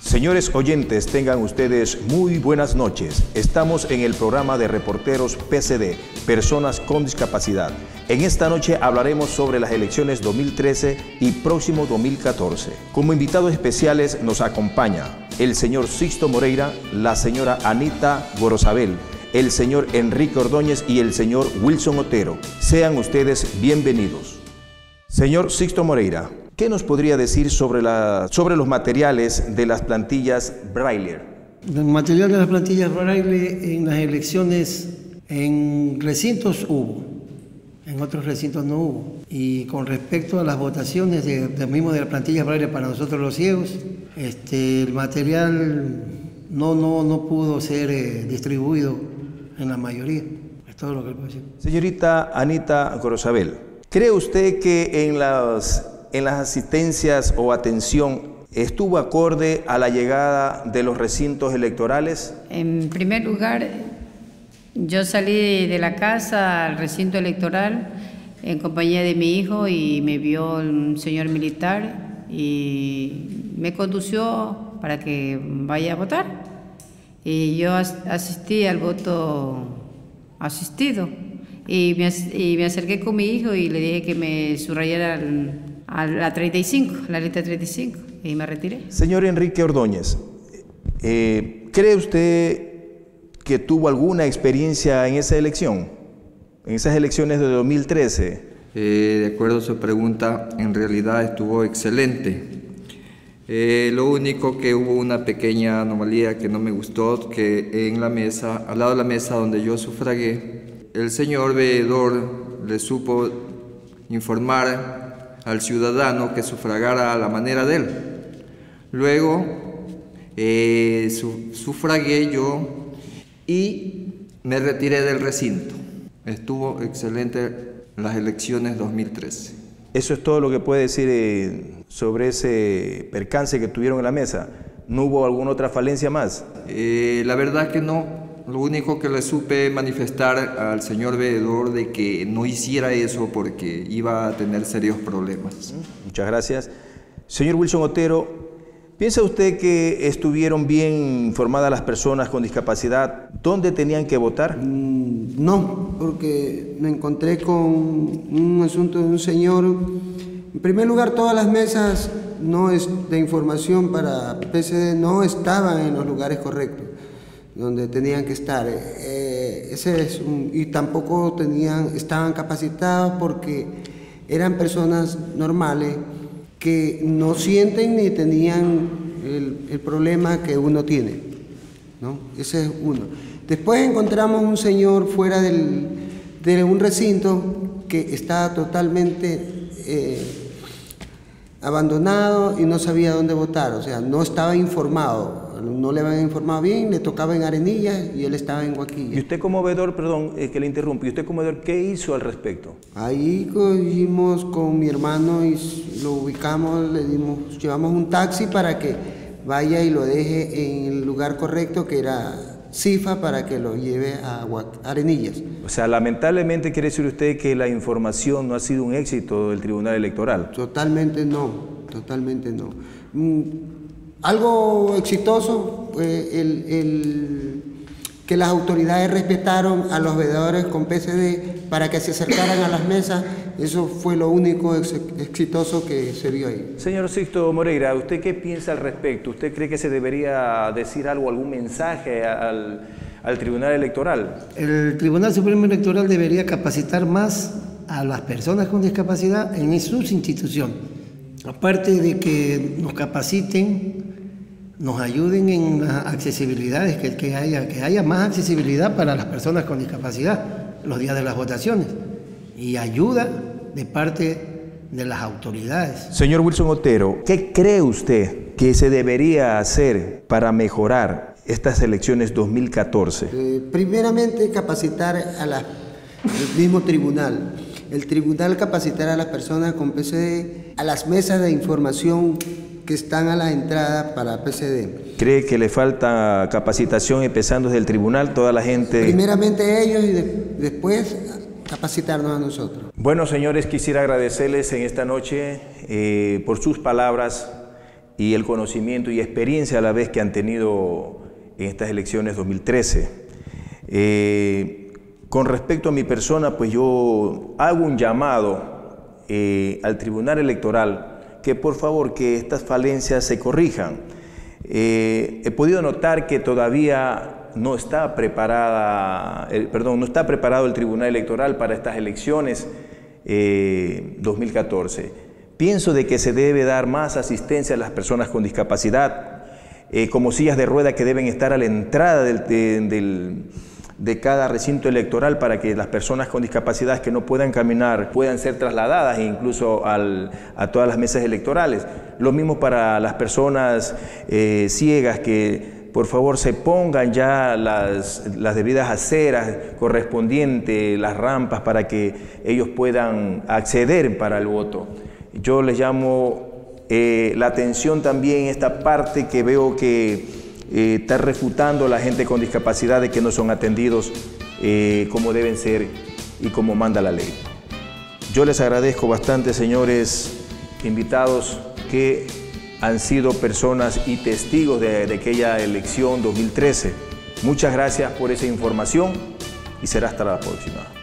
Señores oyentes, tengan ustedes muy buenas noches. Estamos en el programa de reporteros PCD, Personas con Discapacidad. En esta noche hablaremos sobre las elecciones 2013 y próximo 2014. Como invitados especiales nos acompaña el señor Sixto Moreira, la señora Anita Gorosabel, el señor Enrique Ordóñez y el señor Wilson Otero. Sean ustedes bienvenidos. Señor Sixto Moreira, ¿qué nos podría decir sobre los materiales de las plantillas Braille? El material de las plantillas Braille en las elecciones en recintos hubo, en otros recintos no hubo. Y con respecto a las votaciones de las plantillas Braille para nosotros los ciegos, el material no pudo ser distribuido en la mayoría. Es todo lo que puedo decir. Señorita Anita Gorosabel, ¿cree usted que en las asistencias o atención estuvo acorde a la llegada de los recintos electorales? En primer lugar, yo salí de la casa al recinto electoral en compañía de mi hijo y me vio un señor militar y me condució para que vaya a votar. Y yo asistí al voto asistido y me acerqué con mi hijo y le dije que me subrayara a la 35, la letra 35, y me retiré. Señor Enrique Ordóñez, ¿cree usted que tuvo alguna experiencia en esa elección, en esas elecciones de 2013? De acuerdo a su pregunta, en realidad estuvo excelente. Lo único que hubo una pequeña anomalía que no me gustó, que en la mesa, al lado de la mesa donde yo sufragué, el señor veedor le supo informar al ciudadano que sufragara a la manera de él. Luego sufragué yo y me retiré del recinto. Estuvo excelente las elecciones 2013. ¿Eso es todo lo que puede decir sobre ese percance que tuvieron en la mesa? ¿No hubo alguna otra falencia más? La verdad que no. Lo único que le supe manifestar al señor veedor de que no hiciera eso porque iba a tener serios problemas. Muchas gracias. Señor Wilson Otero, ¿piensa usted que estuvieron bien informadas las personas con discapacidad dónde tenían que votar? No, porque me encontré con un asunto de un señor. En primer lugar, todas las mesas de información para PCD no estaban en los lugares correctos donde tenían que estar. Y tampoco estaban capacitados porque eran personas normales que no sienten ni tenían el problema que uno tiene, ¿no? Ese es uno. Después encontramos un señor fuera de un recinto que estaba totalmente abandonado y no sabía dónde votar, o sea, no estaba informado, no le habían informado bien, le tocaba en Arenillas y él estaba en Guaquilla. Y usted como veedor, perdón que le interrumpa, ¿y usted como veedor qué hizo al respecto? Ahí cogimos con mi hermano y lo ubicamos, llevamos un taxi para que vaya y lo deje en el lugar correcto, que era CIFA, para que lo lleve a Arenillas. O sea, lamentablemente quiere decir usted que la información no ha sido un éxito del Tribunal Electoral. Totalmente no, totalmente no. Algo exitoso fue que las autoridades respetaron a los veedores con PCD para que se acercaran a las mesas. Eso fue lo único exitoso que se vio ahí. Señor Sixto Moreira, ¿usted qué piensa al respecto? ¿Usted cree que se debería decir algún mensaje al Tribunal Electoral? El Tribunal Supremo Electoral debería capacitar más a las personas con discapacidad en sus instituciones. Aparte de que nos capaciten, nos ayuden en las accesibilidades, que haya más accesibilidad para las personas con discapacidad los días de las votaciones, y ayuda de parte de las autoridades. Señor Wilson Otero, ¿qué cree usted que se debería hacer para mejorar estas elecciones 2014? Primeramente, capacitar al mismo tribunal. El tribunal capacitar a las personas con PCD, a las mesas de información que están a la entrada para PCD. ¿Cree que le falta capacitación empezando desde el tribunal, toda la gente? Primeramente ellos y después capacitarnos a nosotros. Bueno, señores, quisiera agradecerles en esta noche por sus palabras y el conocimiento y experiencia a la vez que han tenido en estas elecciones 2013. Con respecto a mi persona, pues yo hago un llamado al Tribunal Electoral que por favor que estas falencias se corrijan. He podido notar que todavía no está preparado el Tribunal Electoral para estas elecciones 2014. Pienso de que se debe dar más asistencia a las personas con discapacidad, como sillas de rueda que deben estar a la entrada de cada recinto electoral para que las personas con discapacidad que no puedan caminar puedan ser trasladadas incluso a todas las mesas electorales. Lo mismo para las personas ciegas, que por favor se pongan ya las debidas aceras correspondientes, las rampas para que ellos puedan acceder para el voto. Yo les llamo la atención también esta parte que veo que está refutando a la gente con discapacidad de que no son atendidos como deben ser y como manda la ley. Yo les agradezco bastante, señores invitados, que han sido personas y testigos de aquella elección 2013. Muchas gracias por esa información y será hasta la próxima.